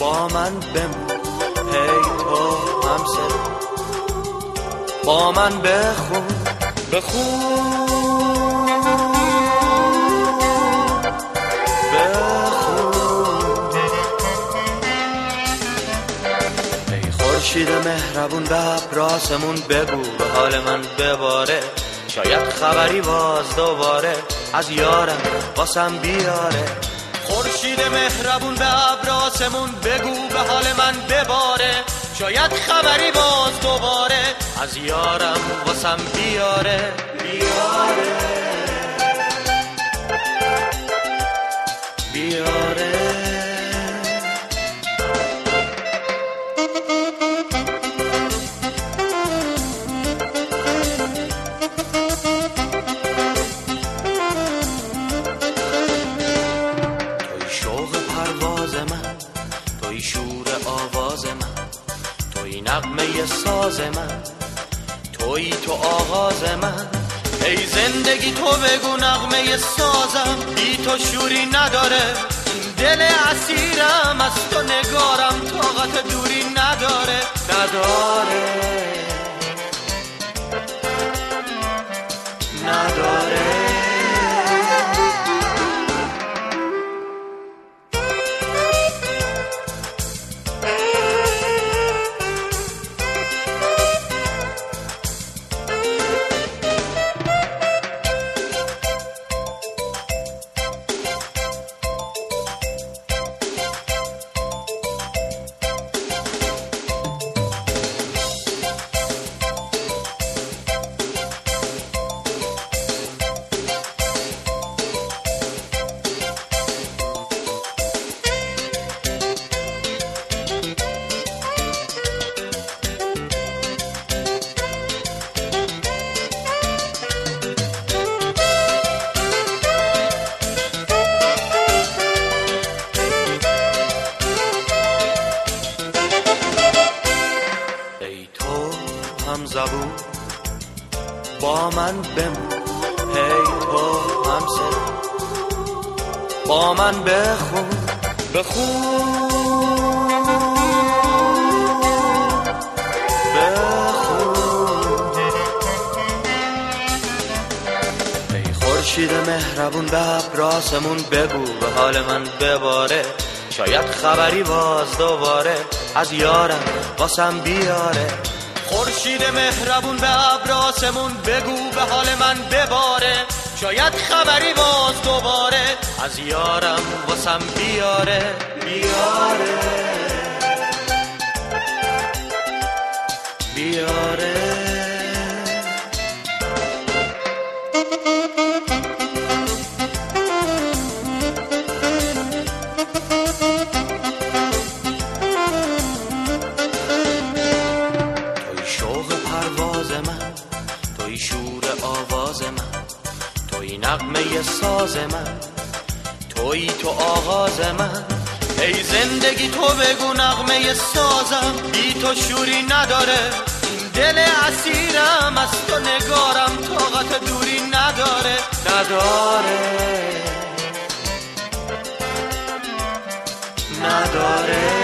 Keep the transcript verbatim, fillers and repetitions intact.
با من بمون، هی تو همسر با من بخون بخون بخون. ای خورشید مهربون به ابراسمون بگو به حال من بباره، شاید خبری باز دوباره از یارم واسم بیاره. خورشید مهربون به ابراسمون بگو به حال من بباره، شاید خبری باز دوباره از یارم واسم بیاره بیاره بیاره. توی شوق پرواز من، توی شور آواز من، توی نغمه ساز من، توی تو آغاز من. ای زندگی تو بگو نغمه سازم، بی تو شوری نداره این دل اسیرم، از تو نگارم طاقت دوری نداره نداره نداره. هم زبون با من بمون، هی تو همسر با من بخون بخون بخون. ای خورشید مهربون به ابراسمون بگو به حال من بباره، شاید خبری باز دوباره از یارم واسم بیاره. خورشید مهربون به ابراسمون بگو به حال من بباره، شاید خبری باز دوباره از یارم واسم بیاره بیاره بیاره. توی شور آواز من، توی نغمه ساز من، توی تو آغاز من. ای زندگی تو بگو نغمه سازم، بی تو شوری نداره این دل اسیرم، از تو نگارم طاقت دوری نداره نداره نداره.